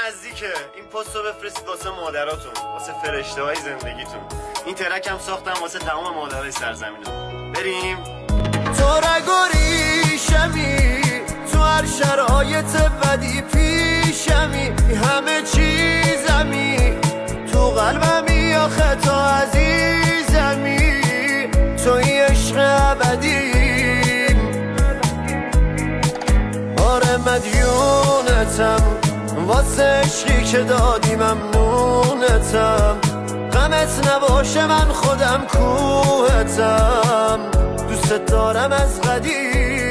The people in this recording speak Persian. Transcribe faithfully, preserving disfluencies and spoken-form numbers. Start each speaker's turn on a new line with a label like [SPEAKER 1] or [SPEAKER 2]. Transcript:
[SPEAKER 1] نزدیکه. این پستو بفرستید واسه مادراتون، واسه فرشته های زندگیتون. این ترک هم ساختم واسه تمام مادرای سرزمینم. بریم.
[SPEAKER 2] تو رگوریشمی، تو هر شرایط بدی پیشمی، همه چیزمی، تو قلبمی آخه تو عزیزمی، توی عشق ابدیم. آره مدیونتم واسه عشقی که دادی، ممنونتم. غمت نباشه من خودم کوهتم، دوست دارم از قدیم.